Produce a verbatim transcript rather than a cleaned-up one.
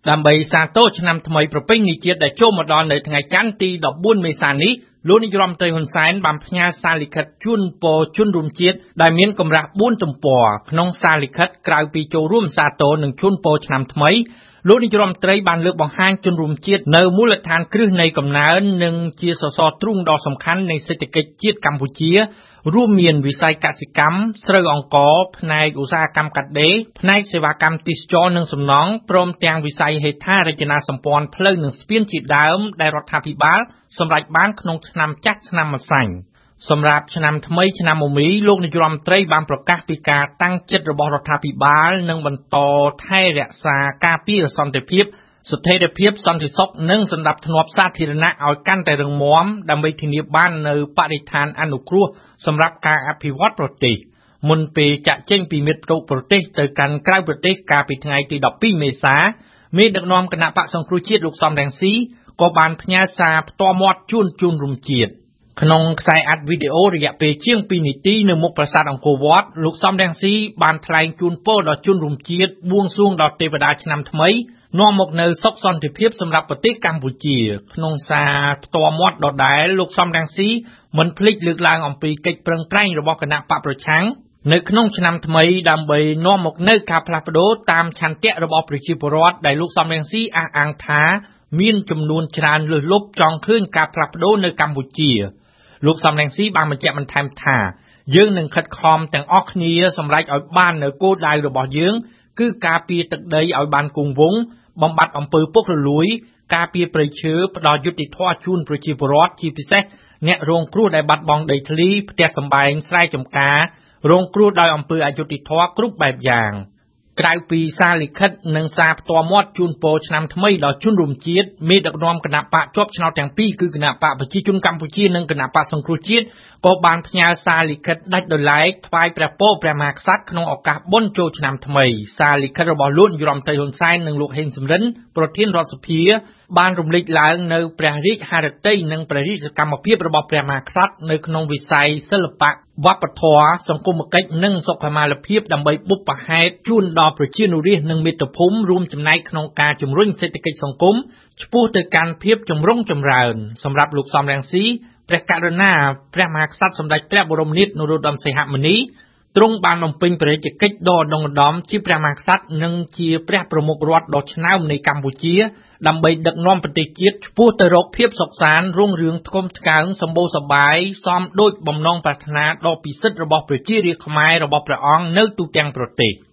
ដើម្បីសាទរឆ្នាំថ្មីប្រពៃណីជាតិដែលចូលមកដល់នៅថ្ងៃច័ន្ទទីដប់បួនមេសានេះលោកនាយរដ្ឋមន្ត្រីហ៊ុនសែនបានផ្ញើសារលិខិតជូនពរជនរួមជាតិដែលមានកម្រាស់បួនទំព័រក្នុងសារលិខិតក្រៅពីចូលរួមសាទរនិងជូនពរឆ្នាំថ្មីលោកនាយរដ្ឋមន្ត្រីបានលើកបង្ហាញជនរួមជាតិនៅមូលដ្ឋានគ្រឹះនៃកំណើននិងជាសសរទ្រូងដ៏សំខាន់នៃសេដ្ឋកិច្ចជាតិកម្ពុជារួមមានវិស័យកសិកម្មស្រូវអង្ករផ្នែកឧស្សាហកម្មកាត់ដេរផ្នែកសេវាកម្មទេសចរនិងសំណង់ព្រមទាំងវិស័យហេដ្ឋារចនាសម្ព័ន្ធផ្លូវនិងស្ពានជាដើមដែលរដ្ឋាភិបាលសម្រេចបានក្នុងឆ្នាំចាស់ឆ្នាំម្សាញ់សម្រាប់ឆ្នាំថ្មីឆ្នាំមមីលោកនាយរដ្ឋមន្ត្រីបានប្រកាសពីការតាំងចិត្តរបស់រដ្ឋាភិបាលនឹងបន្តថែរក្សាការពារសន្តិភាពស្ថិរភាពសន្តិសុខនិងសណ្ដាប់ធ្នាប់សាធារណៈឲ្យកាន់តែរឹងមាំដើម្បីធានាបាននូវបរិស្ថានអនុគ្រោះសម្រាប់ការអភិវឌ្ឍប្រទេសមុនពេលចាក់ចេញពីមាតុភូមិប្រទេសទៅកាន់ក្រៅប្រទេសកាលពីថ្ងៃទីដប់ពីរមេសាមេដឹកនាំគណៈបក្សសង្គ្រោះជាតិលោកសំរងស៊ីក៏បានផ្ញើសារផ្ទាល់មាត់ជូនជនរួមជាតិក្នុងខ្សែអាត់វីដេអូរយៈពេលជាងពីរនាទីនៅមុខប្រាសាទអង្គរវត្តលោកសំរងស៊ីបានថ្លែងជូនពរដល់ជនរួមជាតិបួងសួងដល់ទេវតាឆ្នាំថ្មីនាំមកនៅសុខសន្តិភាពសម្រាប់ប្រទេសកម្ពុជាក្នុងសារផ្ទាល់មាត់ដដែលលោកសំរងស៊ីមិនភ្លេចលើកឡើងអំពីកិច្ចប្រឹងប្រែងរបស់គណៈបកប្រឆាំងនៅក្នុងឆ្នាំថ្មីដើម្បីនាំមកនៅការផ្លាស់ប្ដូរតាមឆន្ទៈរបស់ប្រជាពលរដ្ឋដែលលោកសំរងស៊ីអះអាងថាមានចំនួនច្រើនលើសលប់ចង់ឃើញការផ្លាស់ប្ដូរនៅកម្ពុជាលោកសំរងស៊ីបានបញ្ជាក់បន្ថែមថាយើងនឹងខិតខំទាំងអស់គ្នាសម្រេចឲ្យបាននៅគោលដៅរបស់យើងគឺការពារទឹកដីឲ្យបានគង់វង្សបំបត្តិអំពើពុករលួយការពារព្រៃឈើផ្ដល់យុត្តិធម៌ជូនប្រជាពលរដ្ឋជាពិសេសអ្នករងគ្រោះដែលបាត់បង់ដីធ្លីផ្ទះសម្បែងស្រែចម្ការរងគ្រោះដោយអំពើអយុត្តិធម៌គ្រប់បែបយ៉ាងក្រៅពីសារលិខិតនិងសារផ្ទាល់មាត់ជូនពរឆ្នាំថ្មីដល់ជនរួមជាតិមេដឹកនាំគណៈបកជាប់ឆ្នោតទាំងពីរគឺគណៈបកប្រជាជនកម្ពុជានិងគណៈបកសង្គ្រោះជាតិក៏បានផ្ញើសារលិខិតដាច់ដោយឡែកថ្វាយព្រះពរព្រះមហាក្សត្រក្នុងឱកាសបុណ្យចូលឆ្នាំថ្មីសារលិខិតរបស់លោកនាយរដ្ឋមន្ត្រីហ៊ុនសែននិងលោកហេងសំរិនប្រធានរដ្ឋសភាបានរំលេចឡើងនៅព្រះរាជហឫទ័យនិងព្រះរាជសកម្មភាពរបស់ព្រះមហាក្សត្រនៅក្នុងវិស័យសិល្បៈវប្បធម៌សង្គមគិច្ចនិងសុខុមាលភាពដើម្បីបុព្វហេតុជូនដល់ប្រជានុរាស្ត្រនិងមាតុភូមិរួមចំណែកក្នុងការជំរុញសេដ្ឋកិច្ចសង្គមឆ្ពោះទៅកាន់ភាពចម្រុងចម្រើនសម្រាប់លោកសំរងស៊ីព្រះករុណាព្រះមហាក្សត្រសម្ដេចព្រះបរមនាថនរោត្តមសីហមុនីទ្រង់បានបំពេញព្រះរាជកិច្ចដ៏ឧត្តុង្គឧត្តមជាព្រះមហាក្សត្រនិងជាព្រះប្រមុខរដ្ឋដ៏ឆ្នើមនៃកម្ពុជាដើម្បីដឹកនាំប្រទេសជាតិឆ្ពោះទៅរកភាពសុខសាន្តរុងរឿងថ្កុំថ្កើងសម្បូរសប្បាយសមដូចបំណងប្រាថ្នាដ៏ពិសិដ្ឋរបស់ប្រជារាស្ត្រខ្មែររបស់ព្រះអង្គនៅទូទាំងប្រទេស